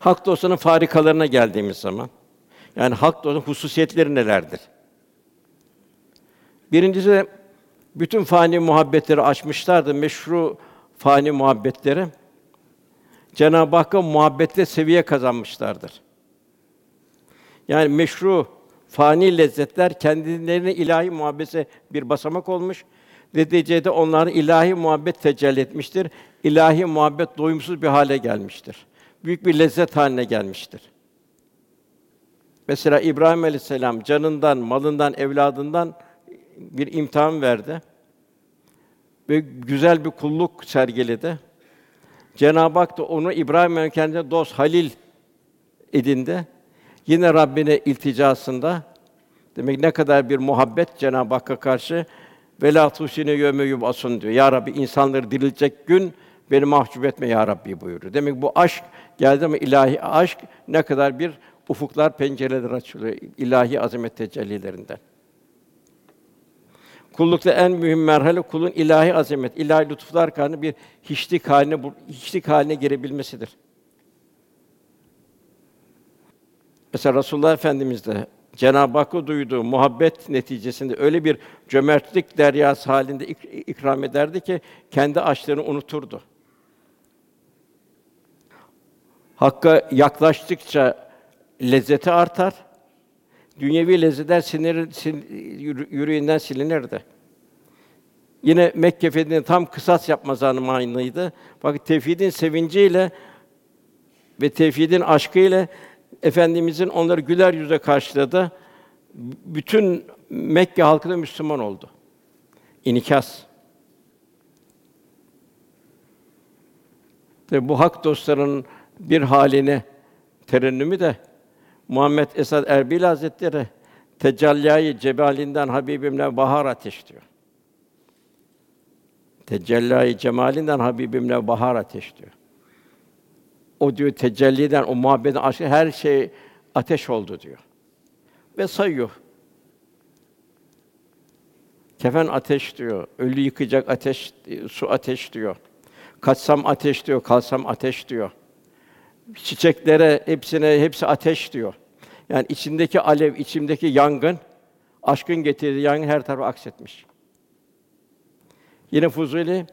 Hak dostlarının farikalarına geldiğimiz zaman, yani hak dostlarının hususiyetleri nelerdir? Birincisi, bütün fani muhabbetleri aşmışlardı, meşru fani muhabbetleri. Cenab-ı Hakk'a muhabbette seviye kazanmışlardır. Yani meşru fani lezzetler kendilerine ilahi muhabbete bir basamak olmuş. Neticede onlara ilahi muhabbet tecelli etmiştir. İlahi muhabbet doyumsuz bir hale gelmiştir. Büyük bir lezzet haline gelmiştir. Mesela İbrahim Aleyhisselam canından, malından, evladından bir imtihan verdi ve güzel bir kulluk sergiledi. Cenab-ı Hak da onu İbrahim'in kendine dost, halil edindi. Yine Rabbine ilticasında, demek ne kadar bir muhabbet Cenab-ı Hakk'a karşı, "Velâ tuhsine yevme yub'asun" diyor. Ya Rabbi, insanları diriltecek gün beni mahcup etme ya Rabbi buyuruyor. Demek bu aşk geldi ama ilahi aşk ne kadar bir ufuklar, pencereler açılıyor ilahi azamet tecellilerinden. Kullukta en mühim merhale kulun ilahi azamet, ilahi lütuflar karşısında bir hiçlik haline girebilmesidir. Mesela Resulullah Efendimiz de Cenab-ı Hakk'a duyduğu muhabbet neticesinde öyle bir cömertlik deryası halinde ikram ederdi ki kendi açlığını unuturdu. Hakka yaklaştıkça lezzeti artar. Dünyevi lezzetler yüreğinden silinirdi. Yine Mekke fethinin tam kısas yapma zamanıydı. Fakat tevhidin sevinciyle ve tevhidin aşkıyla Efendimizin onları güler yüzle karşıladı. Bütün Mekke halkı da Müslüman oldu. İnikas. Ve bu hak dostlarının bir haline terennümü de Muhammed Esad Erbil Hazretleri Tecellâ-i Cemalinden Habibimle bahar ateş diyor. Tecellâ-i Cemalinden Habibimle bahar ateş diyor. O diyor tecelliden, o muhabbetin aşkı her şey ateş oldu diyor. Ve sayıyor. Kefen ateş diyor, ölü yıkacak ateş, su ateş diyor. Kaçsam ateş diyor, kalsam ateş diyor. Çiçeklere hepsi ateş diyor. Yani içindeki alev, içimdeki yangın, aşkın getirdiği yangın her tarafa aksetmiş. Yine Fuzuli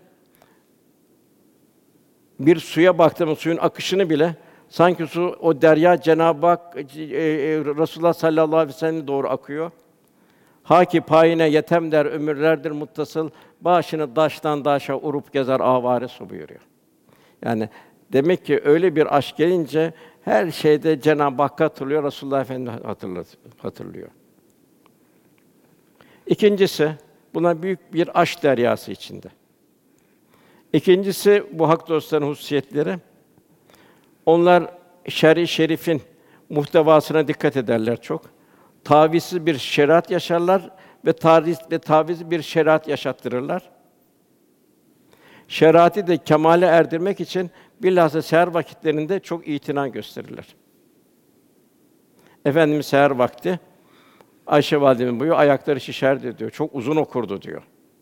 bir suya baktığımız suyun akışını bile sanki su o derya Cenab-ı Hak Resulullah sallallahu aleyhi ve sellem'e doğru akıyor. Haki payine yetem der ömürlerdir muttasıl başını daştan daşa urup gezer avare su buyuruyor. Yani demek ki öyle bir aşk gelince her şeyde Cenab-ı Hakk'ı hatırlıyor, Resulullah Efendimiz hatırlıyor. İkincisi, buna büyük bir aşk deryası içinde. İkincisi, bu hak dostlarının hususiyetleri. Onlar şer'i şerifin muhtevasına dikkat ederler çok. Tavizsiz bir şeriat yaşarlar ve tavizli bir şeriat yaşattırırlar. Şeriatı da kemale erdirmek için bilhassa seher vakitlerinde çok itina gösterirler. Efendimiz seher vakti Ayşe validemiz buyuruyor, ayakları şişerdi diyor. Çok uzun okurdu diyor.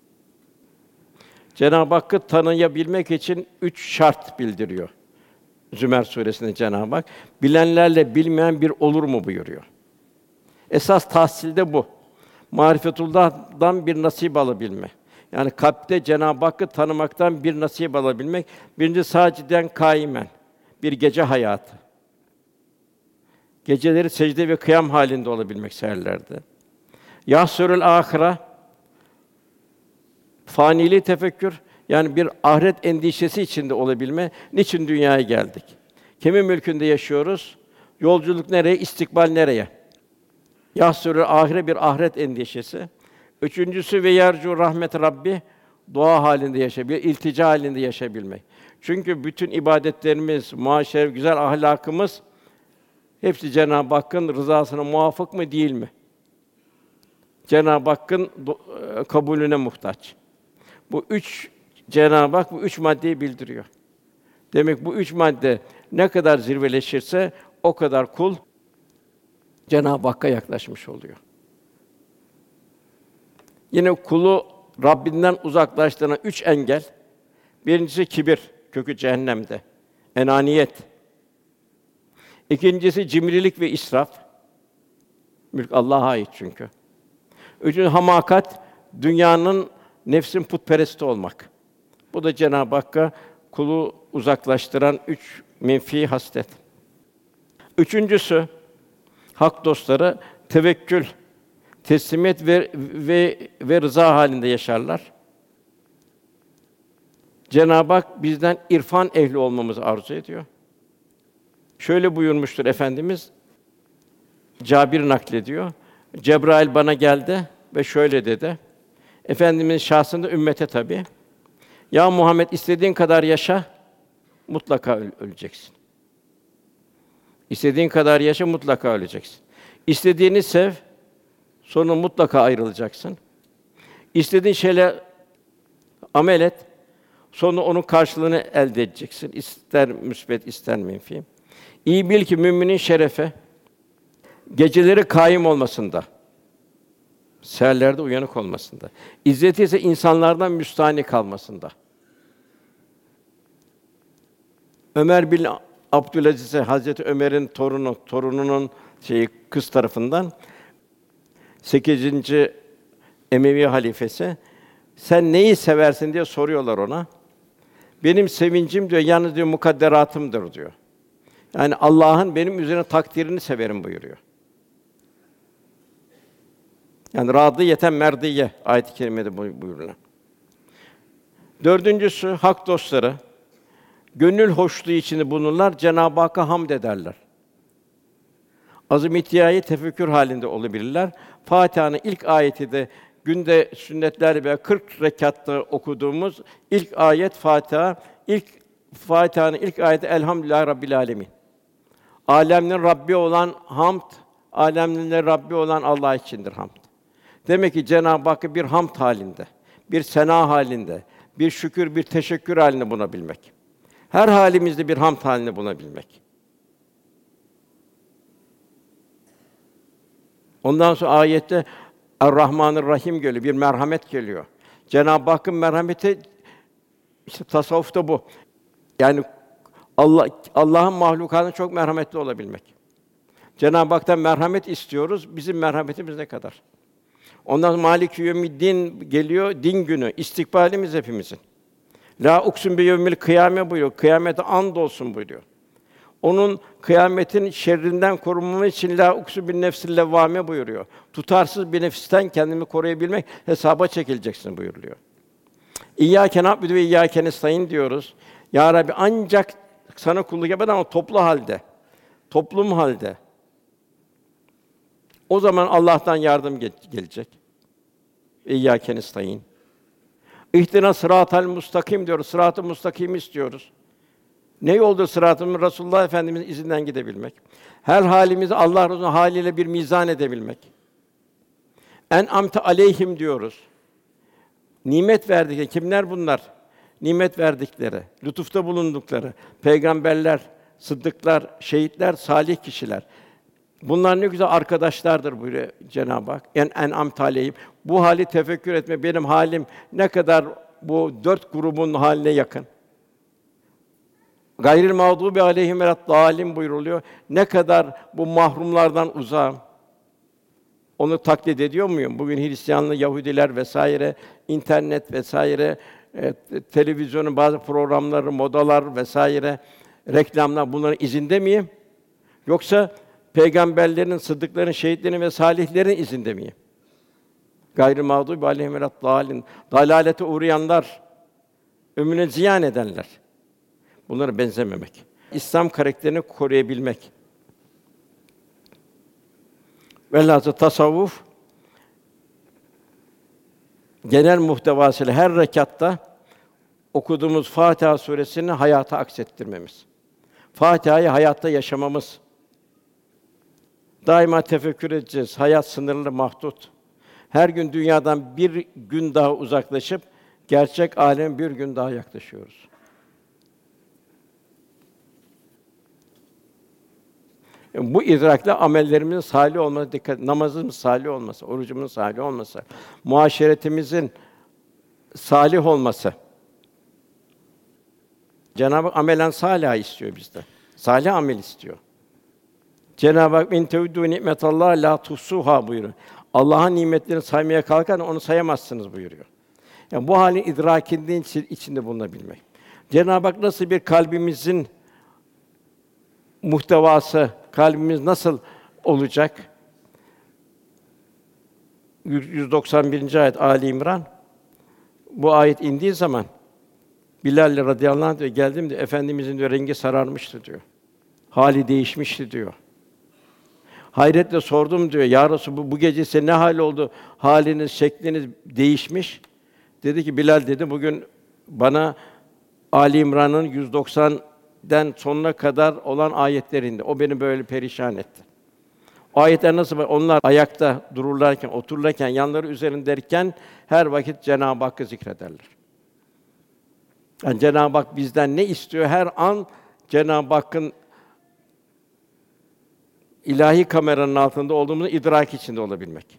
Cenab-ı Hakk'ı tanıyabilmek için 3 şart bildiriyor. Zümer suresinde Cenab-ı Hak bilenlerle bilmeyen bir olur mu buyuruyor. Esas tahsilde bu. Marifetullah'dan bir nasip alabilme. Yani kalpte Cenab-ı Hakk'ı tanımaktan bir nasip alabilmek. Birinci sâciden kâimen bir gece hayatı. Geceleri secde ve kıyam halinde olabilmek seherlerde. Yahsürül âhire faniliği tefekkür, yani bir ahiret endişesi içinde olabilme. Niçin dünyaya geldik? Kimin mülkünde yaşıyoruz? Yolculuk nereye? İstikbal nereye? Yahsürül âhire bir ahiret endişesi. Üçüncüsü ve yercu rahmet Rabbi dua halinde yaşayabilmek, iltica halinde yaşayabilmek. Çünkü bütün ibadetlerimiz, muaşere, güzel ahlakımız hepsi Cenab-ı Hakk'ın rızasına muvafık mı, değil mi? Cenab-ı Hakk'ın kabulüne muhtaç. Bu üç Cenab-ı Hak bu üç maddeyi bildiriyor. Demek bu üç madde ne kadar zirveleşirse o kadar kul Cenab-ı Hakk'a yaklaşmış oluyor. Yine kulu Rabbinden uzaklaştıran 3 engel. Birincisi kibir, kökü cehennemde. Enaniyet. İkincisi cimrilik ve israf. Mülk Allah'a ait çünkü. Üçüncü hamakat, dünyanın, nefsin putperesti olmak. Bu da Cenab-ı Hakk'a kulu uzaklaştıran üç menfi haslet. Üçüncüsü, hak dostları tevekkül, teslimiyet ve rıza halinde yaşarlar. Cenab-ı Hak bizden irfan ehli olmamızı arzu ediyor. Şöyle buyurmuştur Efendimiz, Cabir naklediyor. Cebrail bana geldi ve şöyle dedi. Efendimizin şahsında ümmete tabii. Ya Muhammed istediğin kadar yaşa, mutlaka öleceksin. İstediğin kadar yaşa, mutlaka öleceksin. İstediğini sev, sonra mutlaka ayrılacaksın. İstediğin şeyle amel et, sonra onun karşılığını elde edeceksin. İster müsbet, ister menfi. İyi bil ki müminin şerefe geceleri kâim olmasında, seherlerde uyanık olmasında, izzeti ise insanlardan müstahni kalmasında. Ömer bin Abdülaziz'e Hazreti Ömer'in torununun kız tarafından 8. Emevi halifesi, sen neyi seversin diye soruyorlar ona. Benim sevincim diyor, yalnız diyor mukadderatımdır diyor. Yani Allah'ın benim üzerine takdirini severim buyuruyor. Yani radiyeten merdiye ayet-i kerimede buyurulan. Dördüncüsü hak dostları gönül hoşluğu içinde bulunurlar, Cenab-ı Hakk'a hamd ederler. Azım-ı tefekkür halinde olabilirler. Fatiha'nın ilk ayeti de günde sünnetler ve 40 rekatta okuduğumuz ilk ayet Fatiha. Fatiha'nın ilk ayeti Elhamdülillahi Rabbil Âlemin. Âlemlerin Rabbi olan hamd, âlemlerin Rabbi olan Allah içindir hamd. Demek ki Cenab-ı Hakk'ı bir hamd halinde, bir sena halinde, bir şükür, bir teşekkür halinde bulunabilmek. Her halimizde bir hamd halinde bulunabilmek. Ondan sonra ayette Er-Rahmanir-Rahim geliyor, bir merhamet geliyor. Cenab-ı Hakk'ın merhameti işte tasavvufta bu. Yani Allah'ın mahlukatına çok merhametli olabilmek. Cenab-ı Hak'tan merhamet istiyoruz. Bizim merhametimiz ne kadar? Ondan sonra Mâlik-i Yevmiddin geliyor, din günü, istikbalimiz hepimizin. La uksun bi yevmil kıyame buyuruyor. Kıyamete andolsun buyuruyor. Onun kıyametin şerrinden korunmamız için la uksu bin nefsil levvame buyuruyor. Tutarsız bir nefisten kendimi koruyabilmek hesaba çekileceksin buyuruluyor. İyyâke na'budu ve iyyâke nestaîn diyoruz. Ya Rabbi ancak sana kulluk yaparım ama toplu halde, toplum halde. O zaman Allah'tan yardım gelecek. İyyâke nestaîn. İhdina sıratal mustakim diyoruz. Sırat-ı mustakîm istiyoruz. Ne yoldur sıratımız? Resulullah Efendimiz'in izinden gidebilmek. Her halimizi Allah Resulü'nün haliyle bir mizan edebilmek. En'amte aleyhim diyoruz. Nimet verdikleri kimler bunlar? Nimet verdikleri, lütufta bulundukları peygamberler, sıddıklar, şehitler, salih kişiler. Bunlar ne güzel arkadaşlardır buyuruyor Cenab-ı Hak. En'amte aleyhim. Bu hali tefekkür etme. Benim halim ne kadar bu 4 grubun haline yakın. Gayril mağdûbi aleyhim veleddâlin buyuruluyor. Ne kadar bu mahrumlardan uzağım. Onu taklit ediyor muyum? Bugün Hristiyanlı Yahudiler vesaire, internet vesaire, televizyonun bazı programları, modalar vesaire, reklamlar bunların izinde miyim? Yoksa peygamberlerin, sıddıkların, şehitlerin ve salihlerin izinde miyim? Gayril mağdûbi aleyhim veleddâlin. Dalalete uğrayanlar, ömrünü ziyan edenler. Bunlara benzememek. İslam karakterini koruyabilmek. Velhâsıl tasavvuf genel muhtevasıyla her rekatta okuduğumuz Fatiha suresini hayata aksettirmemiz. Fatiha'yı hayatta yaşamamız. Daima tefekkür edeceğiz. Hayat sınırlı, mahdut. Her gün dünyadan bir gün daha uzaklaşıp gerçek âleme bir gün daha yaklaşıyoruz. Bu idrakla amellerimizin salih olmasına dikkat, namazımız salih olması, orucumuzun salih olması, muaşeretimizin salih olması. Cenab-ı Hak amelen salih istiyor bizden. Salih amel istiyor. Cenab-ı Hak "İn teudû ni'metallâhi lâ tuhsuhâ" buyuruyor. Allah'ın nimetlerini saymaya kalkan onu sayamazsınız buyuruyor. Yani bu halin idrakinde içinde bulunabilmek. Cenab-ı Hak nasıl bir kalbimizin muhtevası, kalbimiz nasıl olacak? 191. ayet Ali İmran. Bu ayet indiği zaman Bilal radıyallahu anh diyor, geldim diyor, Efendimizin diyor rengi sararmıştı diyor. Hali değişmişti diyor. Hayretle sordum diyor, ya Resulallah bu gece size ne hal oldu? Haliniz, şekliniz değişmiş. Dedi ki Bilal dedi, bugün bana Ali İmran'ın 190'den sonuna kadar olan ayetlerinde o beni böyle perişan etti. O ayetler nasıl? Onlar ayakta dururlarken, otururlarken, yanları üzerindeyken her vakit Cenab-ı Hakk'ı zikrederler. Yani Cenab-ı Hak bizden ne istiyor? Her an Cenab-ı Hakk'ın ilahi kameranın altında olduğumuzu idrak içinde olabilmek.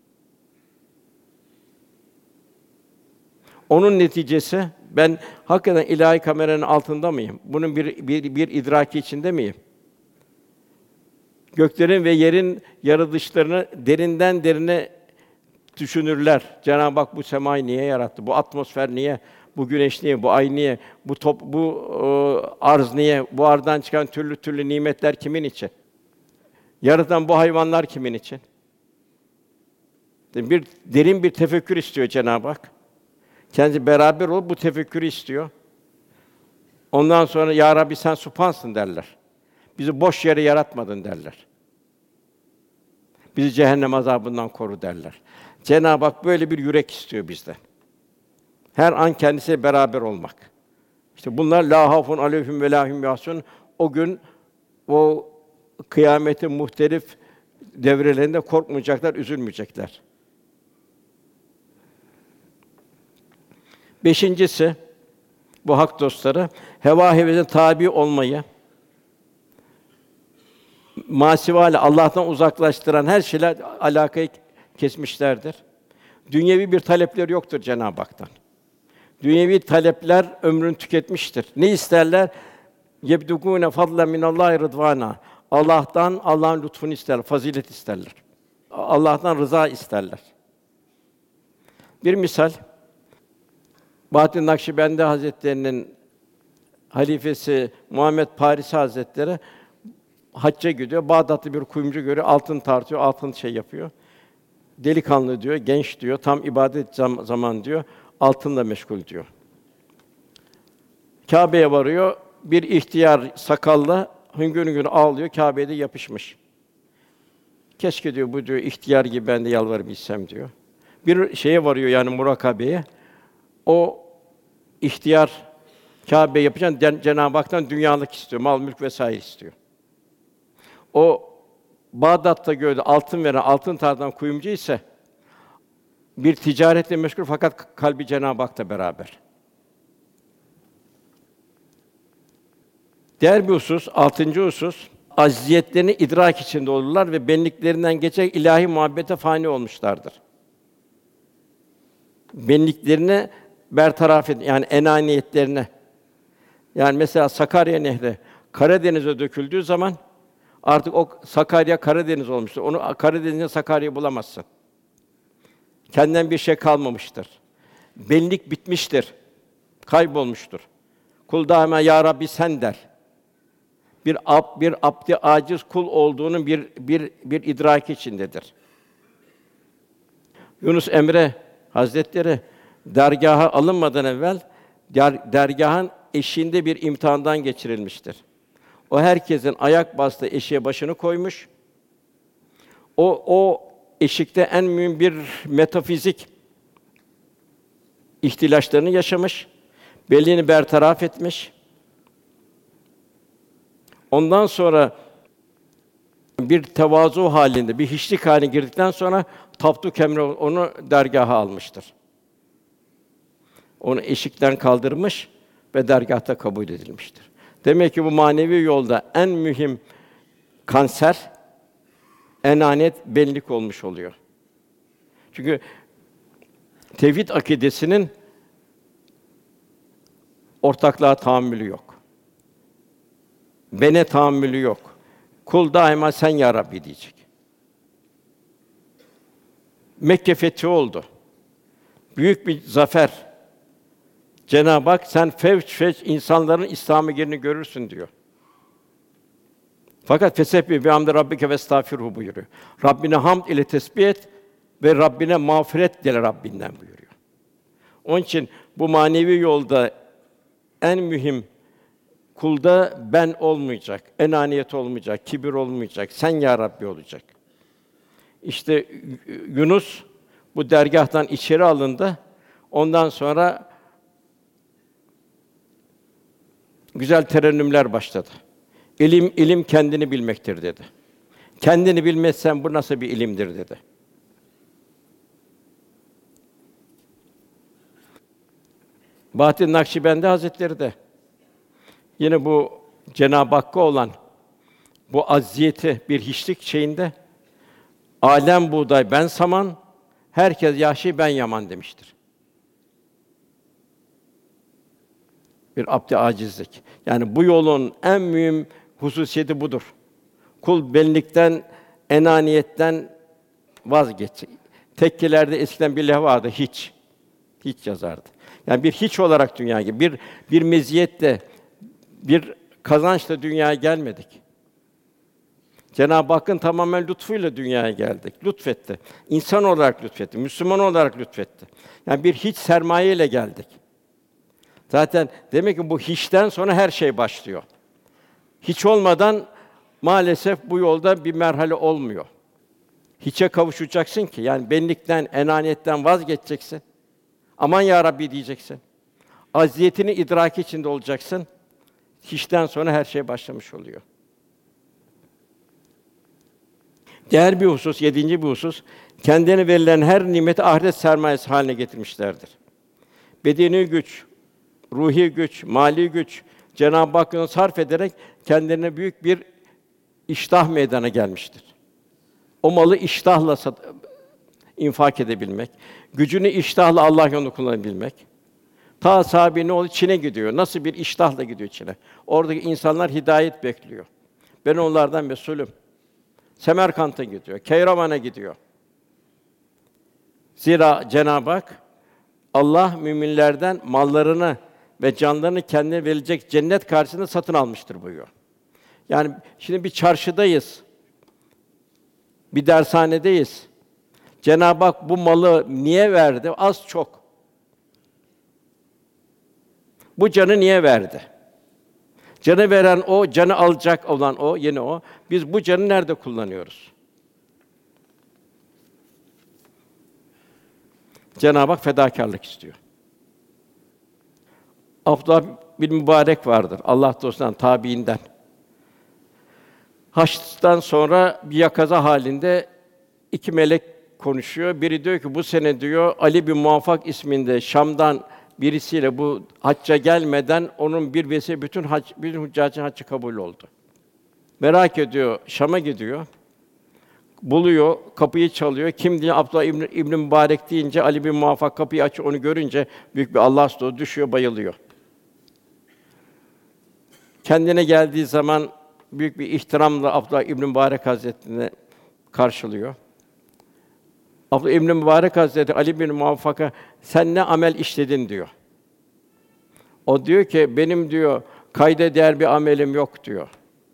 Onun neticesi ben hakikaten ilahi kameranın altında mıyım? Bunun bir idraki içinde miyim? Göklerin ve yerin yaratılışlarını derinden derine düşünürler. Cenab-ı Hak bu semayı niye yarattı? Bu atmosfer niye? Bu güneş niye? Bu ay niye? Bu arz niye? Bu arzdan çıkan türlü türlü nimetler kimin için? Yaratan bu hayvanlar kimin için? Derin bir tefekkür istiyor Cenab-ı Hak. Kendisi beraber olup bu tefekkürü istiyor. Ondan sonra ya Rabbi sen Sübhansın derler. Bizi boş yere yaratmadın derler. Bizi cehennem azabından koru derler. Cenab-ı Hak böyle bir yürek istiyor bizden. Her an kendisiyle beraber olmak. İşte bunlar lâ hâfun aleyhim ve lâ hum yahzunûn. O gün o kıyametin muhtelif devrelerinde korkmayacaklar, üzülmeyecekler. Beşincisi, bu hak dostları, heva hevesine tabi olmayı, masivâle Allah'tan uzaklaştıran her şeyle alakayı kesmişlerdir. Dünyevi bir talepleri yoktur Cenab-ı Hak'tan. Dünyevi talepler ömrünü tüketmiştir. Ne isterler? Yebdugûne fadlen minallâhi rıdvâna. Allah'tan Allah'ın lütfunu isterler, fazilet isterler. Allah'tan rıza isterler. Bir misal, Bahattin Nakşibendi Hazretleri'nin halifesi Muhammed Parisi Hazretleri hacca gidiyor. Bağdat'ta bir kuyumcu görüyor, altın tartıyor, altın yapıyor. Delikanlı diyor, genç diyor, tam ibadet zaman diyor, altınla meşgul diyor. Kâbe'ye varıyor, bir ihtiyar sakallı hüngür hüngür ağlıyor, Kâbe'ye de yapışmış. Keşke diyor bu diyor ihtiyar gibi ben de yalvarabilsem diyor. Bir şeye varıyor yani murakabe'ye. O ihtiyar Kâbe yapacağın Cenab-ı Hak'tan dünyalık istiyor, mal mülk vesaire istiyor. O Bağdat'ta gördüğü altın veren, altın tartan kuyumcu ise bir ticaretle meşgul fakat kalbi Cenab-ı Hak'ta beraber. Diğer bir husus, 6. husus, acziyetlerini idrak içinde olurlar ve benliklerinden geçerek ilahi muhabbete fani olmuşlardır. Benliklerini bertaraf edin, yani enaniyetlerini. Yani mesela Sakarya Nehri Karadeniz'e döküldüğü zaman artık o Sakarya Karadeniz olmuştur. Onu Karadeniz'de Sakarya'yı bulamazsın. Kendinden bir şey kalmamıştır. Benlik bitmiştir. Kaybolmuştur. Kul daima ya Rabbi sen der. Bir abd-i aciz kul olduğunun bir idraki içindedir. Yunus Emre Hazretleri dergâha alınmadan evvel dergâhın eşiğinde bir imtihandan geçirilmiştir. O herkesin ayak bastığı eşiğe başını koymuş. O eşikte en mühim bir metafizik ihtilaçlarını yaşamış, belliğini bertaraf etmiş. Ondan sonra bir tevazu halinde, bir hiçlik hâline girdikten sonra Tapduk Emre onu dergâha almıştır. Onu eşikten kaldırmış ve dergâhta kabul edilmiştir. Demek ki bu manevi yolda en mühim kanser enaniyet, benlik olmuş oluyor. Çünkü tevhid akidesinin ortaklığa tahammülü yok. Bene tahammülü yok. Kul daima sen ya Rabbi diyecek. Mekke fethi oldu. Büyük bir zafer. Cenab-ı Hak sen fevç fevç insanların İslam'a girdiğini görürsün diyor. Fakat fesebbih bihamdi rabbike vestağfirhu buyuruyor. Rabbine hamd ile tesbih et ve Rabbine mağfiret dile Rabbinden buyuruyor. Onun için bu manevi yolda en mühim kulda ben olmayacak, enaniyet olmayacak, kibir olmayacak, sen ya Rabbi olacak. İşte Yunus bu dergâhtan içeri alındı. Ondan sonra güzel terennümler başladı. İlim kendini bilmektir dedi. Kendini bilmezsen bu nasıl bir ilimdir dedi. Bahattin Nakşibendi Hazretleri de yine bu Cenab-ı Hakk'a olan bu acziyeti bir hiçlik şeyinde alem buğday ben saman, herkes yahşi ben yaman demiştir. Bir abd-i acizlik. Yani bu yolun en mühim hususiyeti budur. Kul benlikten, enaniyetten vazgeç. Tekkilerde eskiden bir laf vardı, hiç yazardı. Yani bir hiç olarak dünyaya bir meziyetle, bir kazançla dünyaya gelmedik. Cenab-ı Hakk'ın tamamen lütfuyla dünyaya geldik. Lütfetti. İnsan olarak lütfetti, Müslüman olarak lütfetti. Yani bir hiç sermayeyle geldik. Zaten demek ki bu hiçten sonra her şey başlıyor. Hiç olmadan maalesef bu yolda bir merhale olmuyor. Hiçe kavuşacaksın ki yani benlikten, enaniyetten vazgeçeceksin. Aman ya Rabbi diyeceksin. Acziyetini idraki içinde olacaksın. Hiçten sonra her şey başlamış oluyor. Diğer bir husus, 7. bir husus, kendilerine verilen her nimeti ahiret sermayesi haline getirmişlerdir. Bedeni güç, ruhi güç, mali güç Cenab-ı Hakk'ın sarf ederek kendilerine büyük bir iştah meydana gelmiştir. O malı iştahla infak edebilmek, gücünü iştahla Allah yolunda kullanabilmek. Ta sahabe ne oldu? Çin'e gidiyor. Nasıl bir iştahla gidiyor Çin'e? Oradaki insanlar hidayet bekliyor. Ben onlardan mesulüm. Semerkant'a gidiyor, Keyravan'a gidiyor. Zira Cenab-ı Hak Allah müminlerden mallarını ve canlarını kendine verilecek cennet karşılığında satın almıştır buyuruyor. Yani şimdi bir çarşıdayız. Bir dershanedeyiz. Cenab-ı Hak bu malı niye verdi? Az çok. Bu canı niye verdi? Canı veren o, canı alacak olan o, yine o. Biz bu canı nerede kullanıyoruz? Cenab-ı Hak fedakârlık istiyor. Abdullah bin Mübarek vardır. Allah dostundan, tabiinden. Haç'tan sonra bir yakaza halinde iki melek konuşuyor. Biri diyor ki bu sene diyor Ali bin Muvaffak isminde Şam'dan birisiyle bu hacca gelmeden onun bir vesile bütün hüccacın haccı kabul oldu. Merak ediyor, Şam'a gidiyor. Buluyor, kapıyı çalıyor. Kim diye Abdullah İbn Mübarek deyince Ali bin Muvaffak kapıyı açıyor. Onu görünce büyük bir Allah dostu düşüyor, bayılıyor. Kendine geldiği zaman büyük bir ihtiramla Abdullah İbn Mübarek Hazretleri'ni karşılıyor. Abdullah İbn Mübarek Hazretleri Ali bin Muvaffak'a sen ne amel işledin diyor. O diyor ki benim diyor kayda değer bir amelim yok diyor.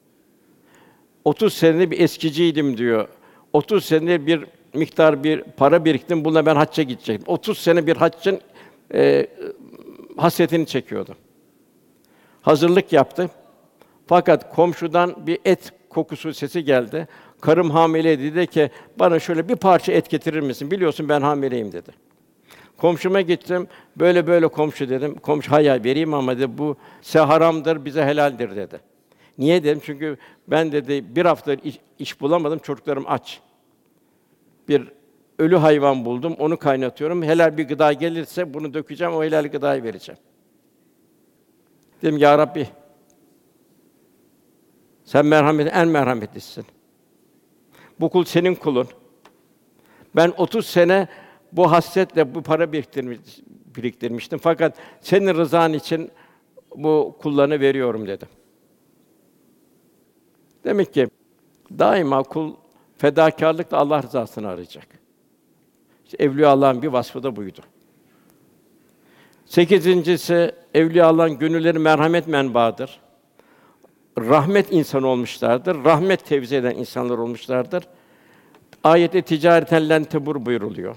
30 senedir bir eskiciydim diyor. 30 senedir bir miktar bir para biriktim. Bununla ben hacca gidecektim. 30 sene bir haccın hasretini çekiyordu. Hazırlık yaptı. Fakat komşudan bir et kokusu sesi geldi. Karım hamileydi dedi ki bana şöyle bir parça et getirir misin? Biliyorsun ben hamileyim dedi. Komşuma gittim. Böyle böyle komşu dedim. Komşu hayır vereyim ama dedi bu size haramdır, bize helaldir dedi. Niye dedim? Çünkü ben dedi bir hafta iş bulamadım. Çocuklarım aç. Bir ölü hayvan buldum. Onu kaynatıyorum. Helal bir gıda gelirse bunu dökeceğim. O helal gıdayı vereceğim. Dedim ya Rabbi sen en merhametlisin. Bu kul senin kulun. Ben 30 sene bu hasretle bu para biriktirmiştim. Fakat senin rızan için bu kullarını veriyorum dedim. Demek ki Daima kul fedakârlıkla Allah rızasını arayacak. İşte Evliya Allah'ın bir vasfı da buydu. Sekizincisi, Evliya Allah'ın gönülleri merhamet menbaıdır. Rahmet insanı olmuşlardır. Rahmet tevzi eden insanlar olmuşlardır. Ayette ticareten len tebur buyuruluyor.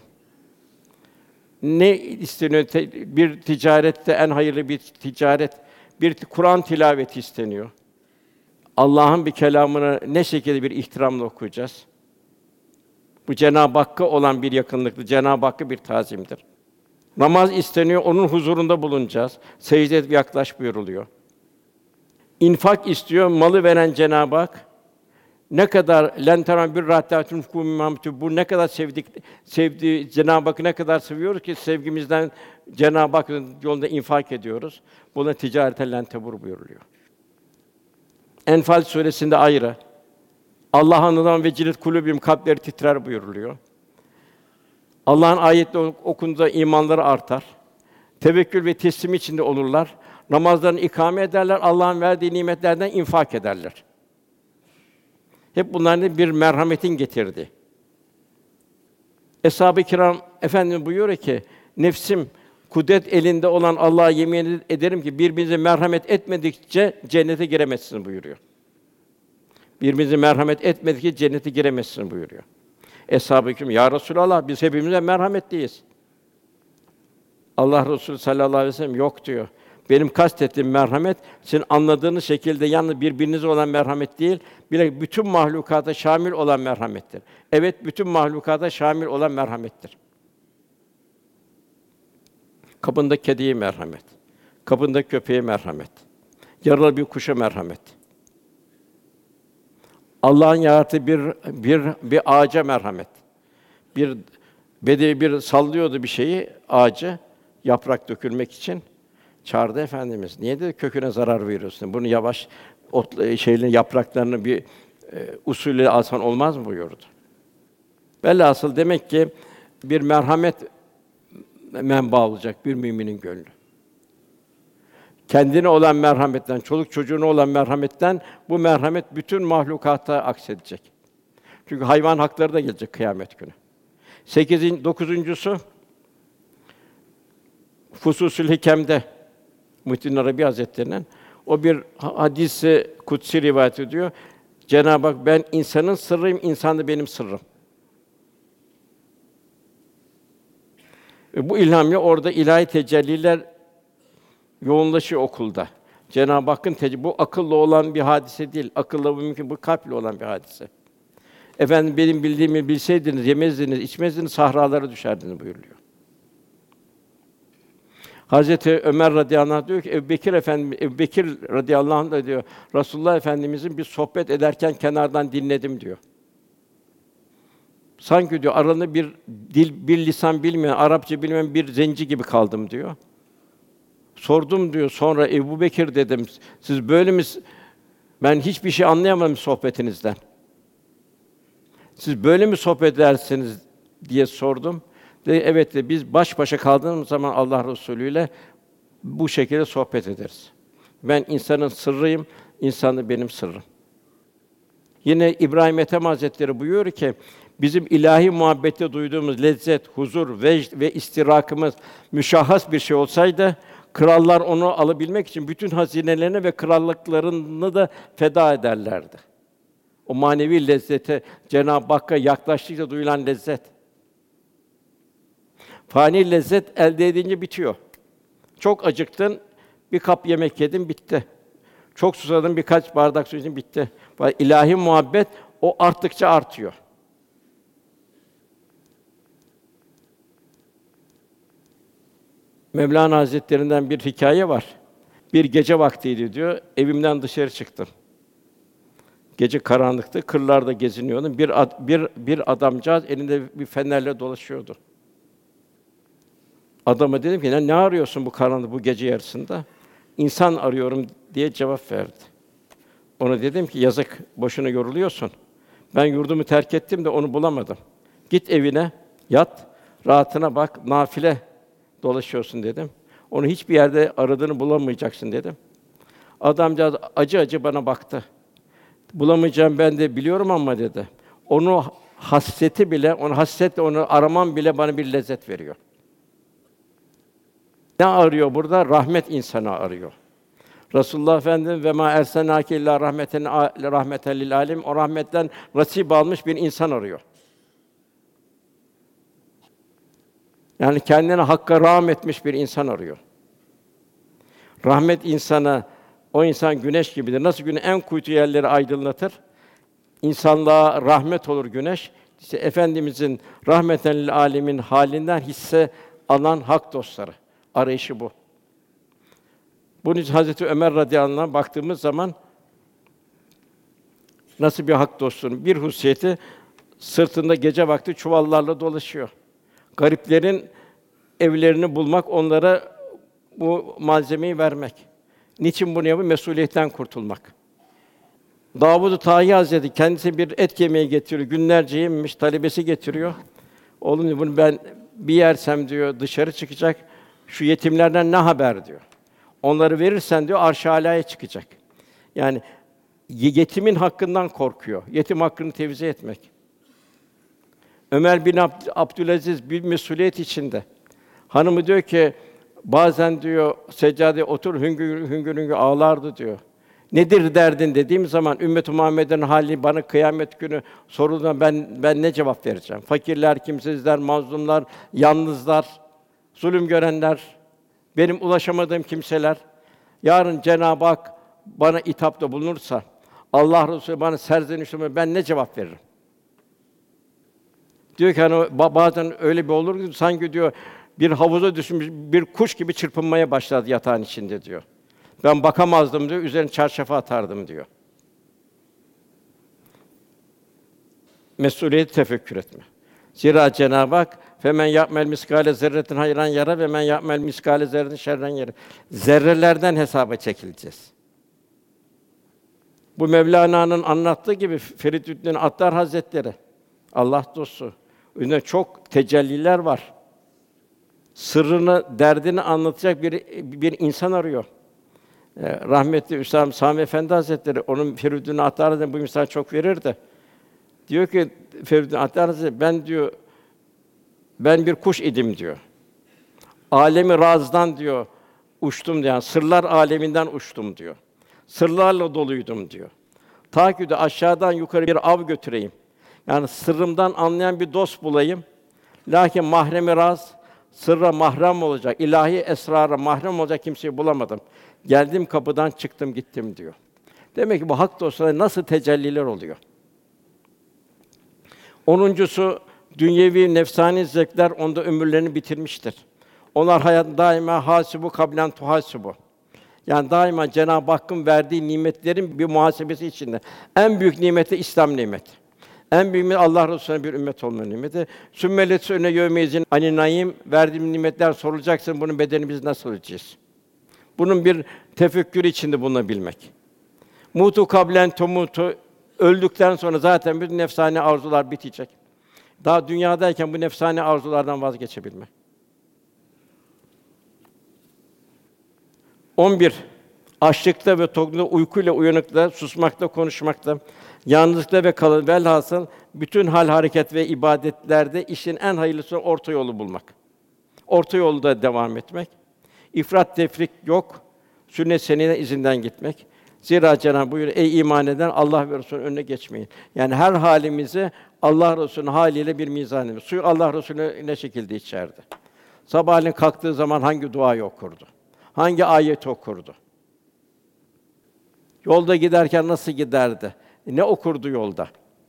Ne isteniyor? Bir ticarette en hayırlı bir ticaret, bir Kur'an tilaveti isteniyor. Allah'ın bir kelamını ne şekilde bir ihtiramla okuyacağız? Bu Cenab-ı Hakk'a olan bir yakınlıktır, Cenab-ı Hakk'a bir tazimdir. Namaz isteniyor, onun huzurunda bulunacağız. Secde edip yaklaş buyuruluyor. İnfak istiyor, malı veren Cenab-ı Hak. Ne kadar lentaran bir rahatlatun hukumimamtu, bu ne kadar sevdiği Cenab-ı Hakk'ı ne kadar seviyoruz ki sevgimizden Cenab-ı Hakk'ın yolunda infak ediyoruz. Buna ticareten len tebur buyuruluyor. Enfal suresinde ayrı. Allah anılan vecilet kulubim, kalpleri titrer buyuruluyor. Allah'ın ayetleri okunduğunda imanları artar. Tevekkül ve teslim içinde olurlar. Namazlarını ikame ederler. Allah'ın verdiği nimetlerden infak ederler. Hep bunların bir merhametin getirdi. Eshab-ı Kiram Efendimiz buyuruyor ki, nefsim kudret elinde olan Allah'a yemin ederim ki birbirinize merhamet etmedikçe cennete giremezsiniz buyuruyor. Birbirinize merhamet etmedikçe cennete giremezsiniz buyuruyor. Eshab-ı Kiram, ya Resulallah biz hepimize merhametliyiz. Allah Resulü sallallahu aleyhi ve sellem yok diyor. Benim kastettiğim merhamet, sizin anladığınız şekilde yalnız birbirinize olan merhamet değil, bile bütün mahlukata şamil olan merhamettir. Evet, bütün mahlukata şamil olan merhamettir. Kapında kediye merhamet, kapında köpeğe merhamet, yaralı bir kuşa merhamet. Allah'ın yarattığı bir ağaca merhamet. Bir bedevi bir sallıyordu bir şeyi, ağacı, yaprak dökülmek için. Çağırdı Efendimiz. Niye dedi köküne zarar veriyorsun? Bunu yavaş yapraklarını bir usulüyle alsan olmaz mı buyurdu. Velhasıl demek ki bir merhamet menbaı olacak bir müminin gönlü. Kendine olan merhametten, çoluk çocuğuna olan merhametten bu merhamet bütün mahlukata aksedecek. Çünkü hayvan hakları da gelecek kıyamet günü. Dokuzuncusu Fususül Hikem'de Muhyiddin Arabi Hazretleri'nin o bir hadisi kutsi rivayet ediyor. Cenab-ı Hak ben insanın sırrıyım, insan da benim sırrım. Bu ilhamla orada ilahi tecelliler yoğunlaşıyor okulda. Cenab-ı Hakk'ın bu akılla olan bir hadise değil. Akılla bu mümkün, bu kalple olan bir hadise. Efendim benim bildiğimi bilseydiniz, yemezdiniz, içmezdiniz, sahralara düşerdiniz buyuruyor. Hazreti Ömer radıyallahu anh diyor ki Ebubekir radıyallahu anh da diyor Resulullah Efendimizin bir sohbet ederken kenardan dinledim diyor. Sanki diyor aralarında bir lisan bilmeyen, Arapça bilmeyen bir zenci gibi kaldım diyor. Sordum diyor sonra Ebubekir dedim. Siz böyle mi? Ben hiçbir şey anlayamadım sohbetinizden. Siz böyle mi sohbet edersiniz diye sordum. Evet de biz baş başa kaldığımız zaman Allah Resulü ile bu şekilde sohbet ederiz. Ben insanın sırrıyım, insan da benim sırrım. Yine İbrahim Ethem Hazretleri buyuruyor ki bizim ilahi muhabbette duyduğumuz lezzet, huzur, vecd ve istirakımız müşahhas bir şey olsaydı krallar onu alabilmek için bütün hazinelerini ve krallıklarını da feda ederlerdi. O manevi lezzete Cenab-ı Hakk'a yaklaştıkça duyulan lezzet. Fani lezzet elde edince bitiyor. Çok acıktın, bir kap yemek yedin, bitti. Çok susadın, birkaç bardak su içtin, bitti. İlahi muhabbet o arttıkça artıyor. Mevlana Hazretlerinden bir hikâye var. Bir gece vaktiydi diyor, evimden dışarı çıktım. Gece karanlıktı, kırlarda geziniyordum. Bir adamcağız elinde bir fenerle dolaşıyordu. Adama dedim ki, ne arıyorsun bu karanlık, bu gece yarısında? İnsan arıyorum diye cevap verdi. Ona dedim ki, yazık, boşuna yoruluyorsun. Ben yurdumu terk ettim de onu bulamadım. Git evine, yat, rahatına bak, nafile dolaşıyorsun dedim. Onu hiçbir yerde aradığını bulamayacaksın dedim. Adamcağız acı acı bana baktı. Bulamayacağım ben de biliyorum ama dedi. Onu hasreti bile, onu hasretle onu aramam bile bana bir lezzet veriyor. Ne arıyor burada? Rahmet insanı arıyor. Resulullah Efendimiz ve ma ersenâke illâ rahmeten lil âlemin, o rahmetten nasip almış bir insan arıyor. Yani kendine hakka rağm etmiş bir insan arıyor. Rahmet insana, o insan güneş gibidir. Nasıl güneş en kuytu yerleri aydınlatır? İnsanlığa rahmet olur güneş. İşte Efendimizin rahmeten lil âlemin halinden hisse alan hak dostları. Arayışı bu. Bunun için Hazreti Ömer radıyallahu anh'a baktığımız zaman nasıl bir hak dostunun bir hususiyeti, sırtında gece vakti çuvallarla dolaşıyor. Gariplerin evlerini bulmak, onlara bu malzemeyi vermek. Niçin bunu yapıyor? Mesuliyetten kurtulmak. Davud-u Tâhi Hazretleri kendisi bir et yemeği getiriyor. Günlerce yememiş, talebesi getiriyor. Oğlum diyor, bunu ben bir yersem diyor dışarı çıkacak. Şu yetimlerden ne haber diyor. Onları verirsen diyor arş-ı âlâya çıkacak. Yani yetimin hakkından korkuyor. Yetim hakkını tevzi etmek. Ömer bin Abdülaziz bir mesuliyet içinde. Hanımı diyor ki bazen diyor seccadeye otur hüngür hüngür ağlardı diyor. Nedir derdin dediğim zaman ümmet-i Muhammed'in hali bana kıyamet günü sorulduğunda ben ne cevap vereceğim? Fakirler, kimsizler, mazlumlar, yalnızlar, zulüm görenler, benim ulaşamadığım kimseler. Yarın Cenab-ı Hak bana itapta bulunursa, Allah Resulü bana serzenişte ben ne cevap veririm? Diyor ki hani bazen öyle bir olur ki sanki diyor bir havuza düşmüş bir kuş gibi çırpınmaya başladı yatağın içinde diyor. Ben bakamazdım diyor, üzerine çarşafı atardım diyor. Mesuliyeti tefekkür etme. Zira Cenab-ı Hak femen ya'mel miskale zerretin hayran yara ve men ya'mel miskale zerretin şerren yara. Zerrelerden hesaba çekileceğiz. Bu Mevlana'nın anlattığı gibi Feridüddin Attar Hazretleri Allah dostu. Önünde çok tecelliler var. Sırrını, derdini anlatacak bir insan arıyor. Rahmetli Üstad Sami Efendi Hazretleri onun Feridüddin Attar Hazretleri bu misal çok verirdi. Diyor ki Feridüddin Attar Hazretleri ben bir kuş idim diyor. Alemi razdan diyor uçtum diyor. Yani sırlar aleminden uçtum diyor. Sırlarla doluydum diyor. Ta ki de aşağıdan yukarı bir av götüreyim. Yani sırrımdan anlayan bir dost bulayım. Lakin mahrem-i raz, sırra mahrem olacak, ilahi esrara mahrem olacak kimseyi bulamadım. Geldim kapıdan çıktım gittim diyor. Demek ki bu hak dostlarına nasıl tecelliler oluyor? 10'uncusu dünyevi nefsani zevkler onda ömürlerini bitirmiştir. Onlar hayat daima hasibu kablen tuhasibu. Yani daima Cenab-ı Hakk'ın verdiği nimetlerin bir muhasebesi içinde. En büyük nimeti İslam nimeti. En büyük nimet Allah Resulü'ne bir ümmet olma nimeti. Sümmelet sünne yevmeyizin anin naim, verdiğim nimetler sorulacaksın. Bunun bedelini biz nasıl ödeyeceğiz? Bunun bir tefekkür içinde bulunabilmek. Mutu kablen tumutu, öldükten sonra zaten bütün nefsani arzular bitecek. Daha dünyadayken bu nefsani arzulardan vazgeçebilmek. 11. Açlıkta ve toklukta, uykuyla uyanıkta, susmakta, konuşmakta, yalnızlıkta ve velhasıl bütün hal, hareket ve ibadetlerde işin en hayırlısı orta yolu bulmak. Orta yolda devam etmek. İfrat tefrik yok. Sünnet senine izinden gitmek. Zira Cenab-ı buyuruyor, ey iman eden Allah ve Resulü'nün önüne geçmeyin. Yani her halimizi Allah Resulü'nün haliyle bir mizan edin. Suyu Allah Resulü ne şekilde içerdi? Sabahleyin kalktığı zaman hangi duayı okurdu? Hangi ayet okurdu? Yolda giderken nasıl giderdi? Ne okurdu yolda?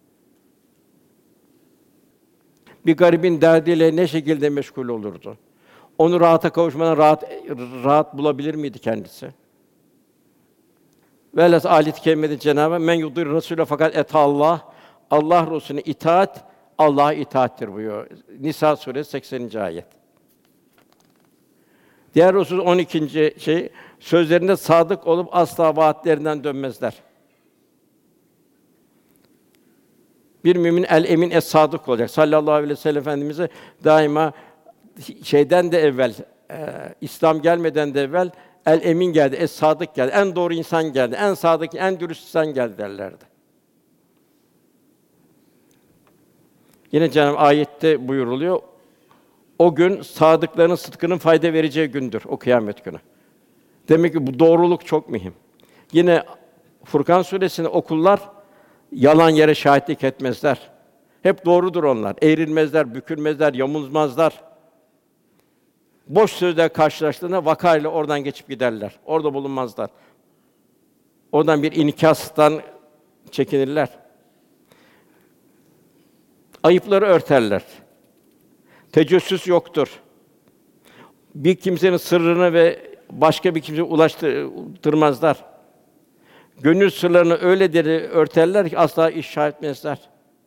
Bir garibin derdiyle ne şekilde meşgul olurdu? Onu rahata kavuşmadan rahat bulabilir miydi kendisi? Velhâsıl âlit-i kerimede Cenab-ı Hak men yudir Rasûle fakat eta Allah Resulüne itaat Allah'a itaattir buyuruyor. Nisa suresi 80. ayet. Diğer husus 12. Sözlerinde sadık olup asla vaatlerinden dönmezler. Bir mümin el-emin es-sadık olacak. Sallallahu aleyhi ve sellem Efendimize daima şeyden de evvel İslam gelmeden de evvel el-emin geldi, es-sadık geldi. En doğru insan geldi. En sadık, en dürüst insan geldi derlerdi. Yine Cenab-ı ayette buyuruluyor. O gün sadıkların sıdkının fayda vereceği gündür, o kıyamet günü. Demek ki bu doğruluk çok mühim. Yine Furkan suresinde o kullar yalan yere şahitlik etmezler. Hep doğrudur onlar. Eğrilmezler, bükülmezler, yamulmazlar. Boş sözle karşılaştığında vakayla oradan geçip giderler. Orada bulunmazlar. Oradan bir inikastan çekinirler. Ayıpları örterler. Tecessüs yoktur. Bir kimsenin sırrını ve başka bir kimseye ulaştırmazlar. Gönül sırlarını öyle deri örterler ki asla ifşa etmezler.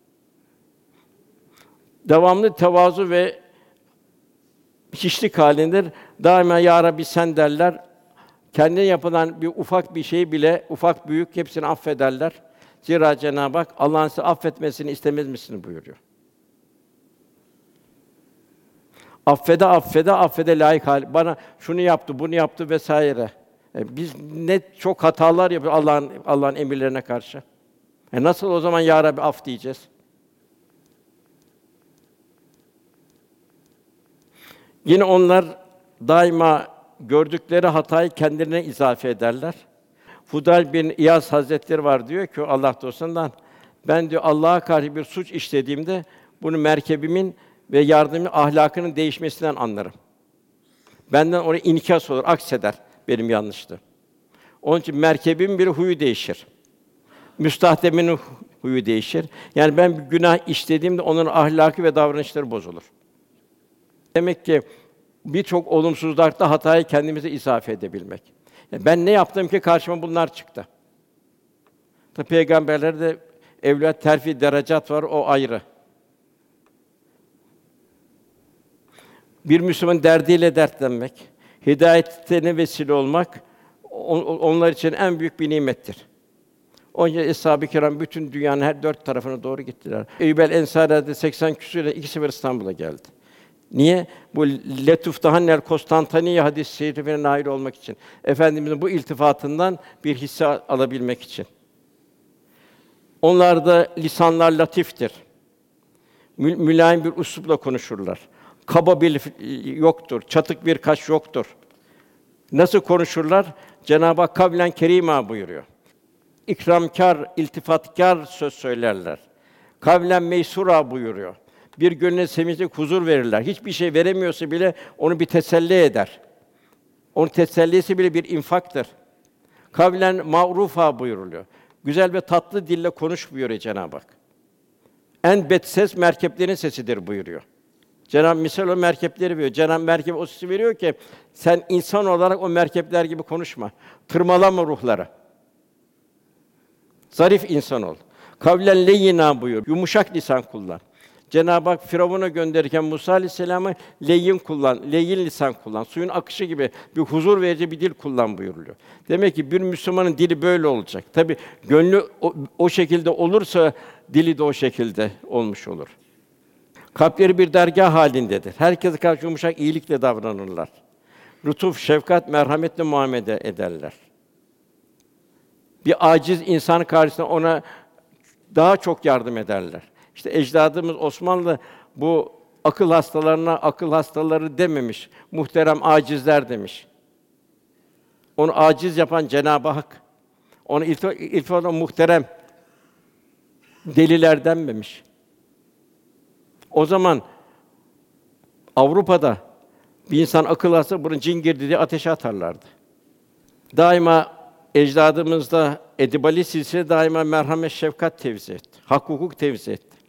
Devamlı tevazu ve hiçlik halindedir. Daima ya Rabbi sen derler. Kendine yapılan bir ufak bir şeyi bile ufak büyük hepsini affederler. Zira Cenab-ı Hak Allah'ın size affetmesini istemez misiniz buyuruyor. Affede layık hal. Bana şunu yaptı, bunu yaptı vesaire. Biz ne çok hatalar yapıyoruz Allah'ın emirlerine karşı. Nasıl o zaman ya Rabbi af diyeceğiz? Yine onlar daima gördükleri hatayı kendilerine izafe ederler. Fudayl bin İyaz Hazretleri var diyor ki Allah dostundan ben diyor Allah'a karşı bir suç işlediğimde bunu merkebimin ve yardımcı ahlakının değişmesinden anlarım. Benden oraya inikas olur, akseder benim yanlışlığım. Onun için merkebin bir huyu değişir. Müstahdemin huyu değişir. Yani ben bir günah işlediğimde onun ahlakı ve davranışları bozulur. Demek ki birçok olumsuzlukta hatayı kendimize izafe edebilmek. Yani ben ne yaptım ki karşıma bunlar çıktı? Tabi peygamberlerde evlat terfi derecat var, o ayrı. Bir Müslüman derdiyle dertlenmek, hidayetine vesile olmak onlar için en büyük bir nimettir. Onun için Eshab-ı Kiram bütün dünyanın her dört tarafına doğru gittiler. Eyyub el-Ensari 80 küsûrle 2 sefer İstanbul'a geldi. Niye? Bu Letuftahanel Konstantiniye hadis-i şerifine nail olmak için. Efendimizin bu iltifatından bir hisse alabilmek için. Onlarda lisanlar latiftir. Mülayim bir üslupla konuşurlar. Kaba bir yoktur, çatık bir kaş yoktur. Nasıl konuşurlar? Cenab-ı Hak kavlen kerîmâ buyuruyor. İkramkar, iltifatkar söz söylerler. Kavlen meysûrâ buyuruyor. Bir gönlüne sevinçlik huzur verirler. Hiçbir şey veremiyorsa bile onu bir teselli eder. Onun tesellisi bile bir infaktır. Kavlen ma'rûfâ buyuruluyor. Güzel ve tatlı dille konuş buyuruyor Cenab-ı Hak. En bet ses merkeplerin sesidir buyuruyor. Cenab-ı misal o merkepleri veriyor. Cenab-ı merkep o sesi veriyor ki sen insan olarak o merkepler gibi konuşma. Tırmalama ruhları. Zarif insan ol. Kavlen leyyinâ buyuruyor. Yumuşak lisan kullan. Cenab-ı Hak Firavun'a gönderirken Musa Aleyhisselam'ı leyyin kullan, leyyin lisan kullan. Suyun akışı gibi bir huzur verici bir dil kullan buyuruluyor. Demek ki bir Müslümanın dili böyle olacak. Tabii gönlü o şekilde olursa dili de o şekilde olmuş olur. Kalpleri bir dergâh halindedir. Herkese karşı yumuşak iyilikle davranırlar. Lütuf, şefkat, merhametle muamele ederler. Bir aciz insan karşısında ona daha çok yardım ederler. İşte ecdadımız Osmanlı bu akıl hastalarına akıl hastaları dememiş, muhterem acizler demiş. Onu aciz yapan Cenab-ı Hak. Onu iltifatla muhterem deliler denmemiş. O zaman Avrupa'da bir insan akıl hasta, bunun cin girdi diye ateşe atarlardı. Daima ecdadımızda Edibali silsile daima merhamet, şefkat tevzi etti. Hak, hukuk tevzi etti.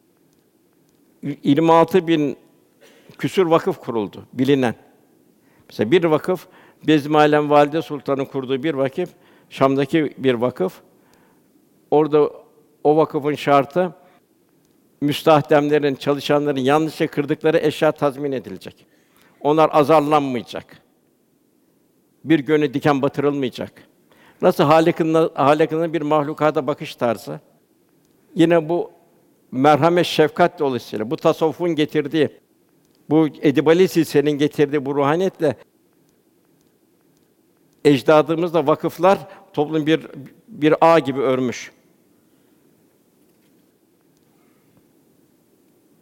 26.000 küsur vakıf kuruldu, bilinen. Mesela bir vakıf, Bezmi Alem Valide Sultan'ın kurduğu bir vakıf, Şam'daki bir vakıf. Orada o vakıfın şartı, müstahdemlerin, çalışanların yanlışça kırdıkları eşya tazmin edilecek. Onlar azarlanmayacak. Bir gönle diken batırılmayacak. Nasıl Hâlik'in bir mahlukata bakış tarzı. Yine bu merhamet, şefkat dolayısıyla bu tasavvufun getirdiği, bu Edibali silsilenin getirdiği bu ruhaniyetle ecdadımızla vakıflar toplum bir ağ gibi örmüş.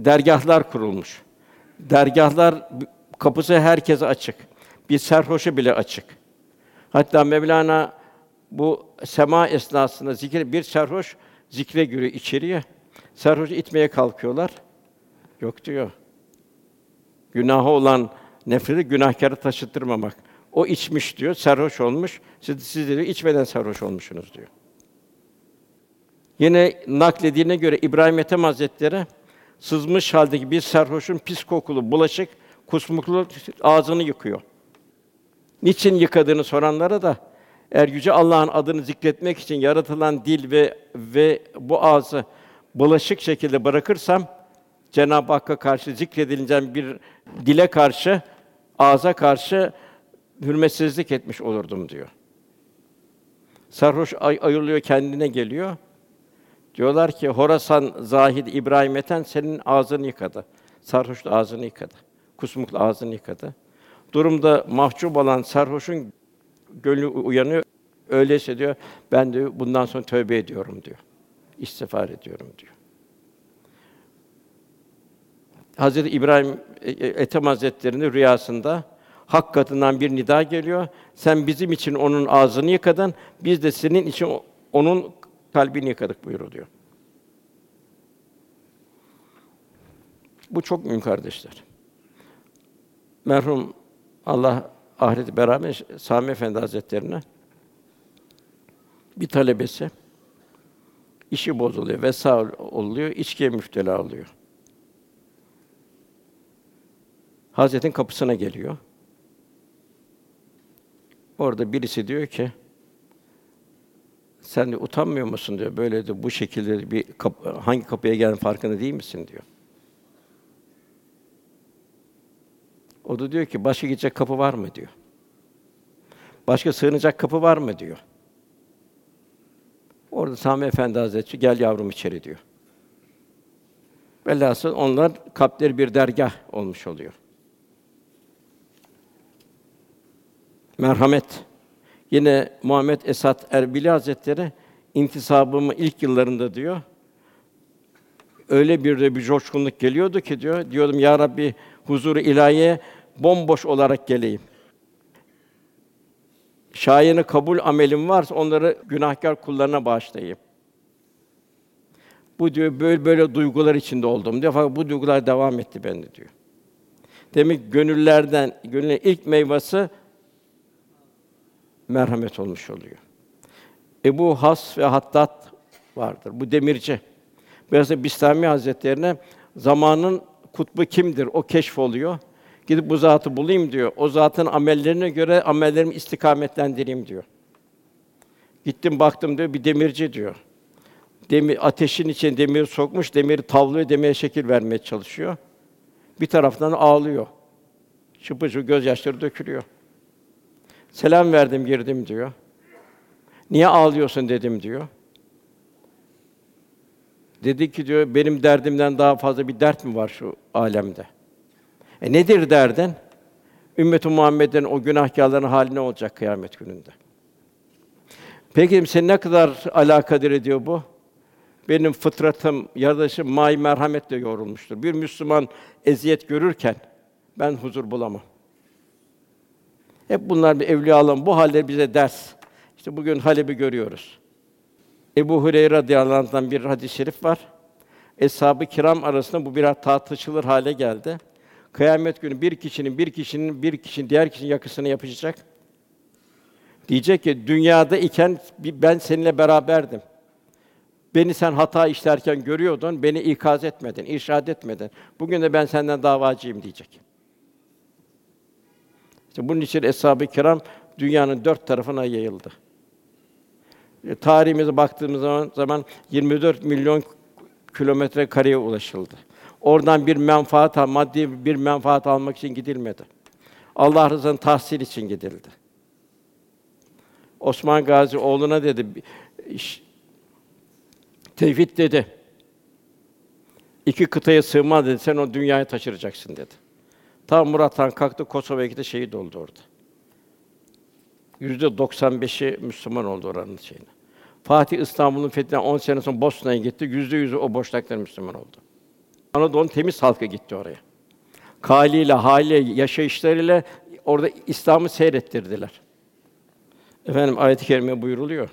dergâhlar kurulmuş. Dergâhlar kapısı herkese açık. Bir sarhoşa bile açık. Hatta Mevlana bu sema esnasında bir sarhoş zikre giriyor içeriye. Sarhoşu itmeye kalkıyorlar. Yok diyor. Günahı olan nefreti günahkârı taşıttırmamak. O içmiş diyor, sarhoş olmuş. Siz diyor içmeden sarhoş olmuşsunuz diyor. Yine naklediğine göre İbrahim Ethem Hazretleri sızmış haldeki bir sarhoşun pis kokulu, bulaşık, kusmuklu ağzını yıkıyor. Niçin yıkadığını soranlara da eğer yüce Allah'ın adını zikretmek için yaratılan dil ve bu ağzı bulaşık şekilde bırakırsam Cenab-ı Hakk'a karşı zikredilen bir dile karşı, ağza karşı hürmetsizlik etmiş olurdum diyor. Sarhoş ayılıyor, kendine geliyor. Diyorlar ki Horasan zahid İbrahim Ethem senin ağzını yıkadı. Sarhoş da ağzını yıkadı. Kusmukla ağzını yıkadı. Durumda mahcup olan sarhoşun gönlü uyanıyor. Öyleyse diyor ben diyor bundan sonra tövbe ediyorum diyor. İstiğfar ediyorum diyor. Hazreti İbrahim Ethem Hazretleri'nin rüyasında Hak katından bir nida geliyor. Sen bizim için onun ağzını yıkadın, biz de senin için onun kalbini yıkadık buyuruluyor. Bu çok mühim kardeşler. Merhum Allah ahireti beraber Sami Efendi Hazretlerine bir talebesi işi bozuluyor, vesaire oluyor, içkiye müptela oluyor. Hazretin kapısına geliyor. Orada birisi diyor ki, sen de utanmıyor musun diyor, böyle de bu şekilde bir hangi kapıya geldiğinin farkında değil misin diyor. O da diyor ki, başka gidecek kapı var mı diyor. Başka sığınacak kapı var mı diyor. Orada Sami Efendi Hazretleri, gel yavrum içeri diyor. Velhasıl onlar kalpleri bir dergâh olmuş oluyor. Merhamet. Yine Muhammed Esad Erbili Hazretleri intisabımın ilk yıllarında diyor. Öyle bir coşkunluk geliyordu ki diyor. Diyordum ya Rabbi huzur-u ilahiye bomboş olarak geleyim. Şayene kabul amelim varsa onları günahkar kullarına bağışlayayım. Bu diyor böyle duygular içinde oldum diyor. Fakat bu duygular devam etti bende diyor. Demek gönülün ilk meyvesi merhamet olmuş oluyor. Ebu Has ve Hattat vardır. Bu demirci. Biraz da Bistami Hazretlerine zamanın kutbu kimdir? O keşfoluyor. Gidip bu zatı bulayım diyor. O zatın amellerine göre amellerimi istikametlendireyim diyor. Gittim baktım diyor bir demirci diyor. Ateşin içine demiri sokmuş, demiri tavlıyor, demire şekil vermeye çalışıyor. Bir taraftan ağlıyor. Şıpır şıpır gözyaşları dökülüyor. Selam verdim, girdim diyor. Niye ağlıyorsun dedim diyor. Dedi ki diyor, benim derdimden daha fazla bir dert mi var şu âlemde? Nedir derdin? Ümmet-i Muhammed'in o günahkârların hâli ne olacak kıyamet gününde? Peki dedim, seni ne kadar alakadar ediyor bu? Benim fıtratım, yaratılışım mâi merhametle yoğrulmuştur. Bir Müslüman eziyet görürken ben huzur bulamam. Hep bunlar bir evliyalığın bu hâlleri bize ders. İşte bugün Halep'i görüyoruz. Ebu Hureyre radıyallahu anh'tan bir hadis-i şerif var. Eshab-ı kiram arasında bu biraz tartışılır hale geldi. Kıyamet günü bir kişinin diğer kişinin yakasına yapışacak. Diyecek ki dünyada iken ben seninle beraberdim. Beni sen hata işlerken görüyordun, beni ikaz etmedin, irşad etmedin. Bugün de ben senden davacıyım diyecek. İşte bunun için eshab-ı kiram dünyanın dört tarafına yayıldı. Tarihimize baktığımız zaman 24 milyon kilometre kareye ulaşıldı. Oradan bir maddi bir menfaat almak için gidilmedi. Allah rızasını tahsil için gidildi. Osman Gazi oğluna dedi, tevhid dedi. 2 kıtaya sığmaz dedi, sen o dünyaya taşıracaksın dedi. Ta Murat Han kalktı, Kosova'ya gitti, şehit oldu orada. %95'i Müslüman oldu oranın şeyine. Fatih İstanbul'un fethinden 10 sene sonra Bosna'ya gitti, %100'ü o boşnaklar Müslüman oldu. Anadolu'nun temiz halkı gitti oraya. Kâliyle, hâliyle, yaşayışlarıyla orada İslam'ı seyrettirdiler. Efendim ayet-i kerime buyruluyor.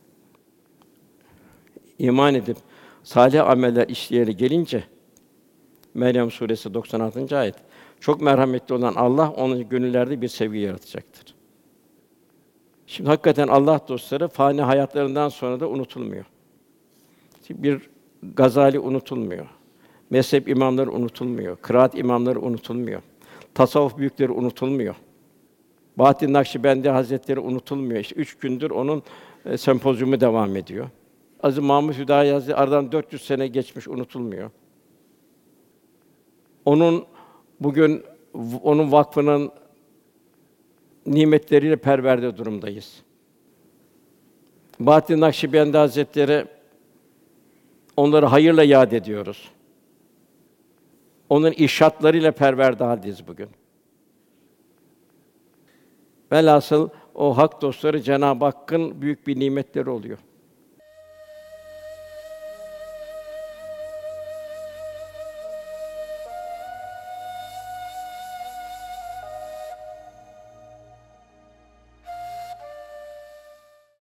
İman edip salih ameller işleyeri gelince Meryem suresi 96. ayet. Çok merhametli olan Allah onun gönüllerde bir sevgi yaratacaktır. Şimdi hakikaten Allah dostları fani hayatlarından sonra da unutulmuyor. Bir Gazali unutulmuyor. Mezhep imamları unutulmuyor. Kıraat imamları unutulmuyor. Tasavvuf büyükleri unutulmuyor. Bahattin Nakşibendi Hazretleri unutulmuyor. İşte 3 gündür onun sempozyumu devam ediyor. Aziz Mahmud Hüdayi Hazretleri aradan 400 sene geçmiş unutulmuyor. Onun bugün onun vakfının nimetleriyle perverde durumdayız. Bahattin Nakşibendi Hazretleri onları hayırla yad ediyoruz. Onun irşatlarıyla perverde haldeyiz bugün. Velhasıl o hak dostları Cenab-ı Hakk'ın büyük bir nimetleri oluyor.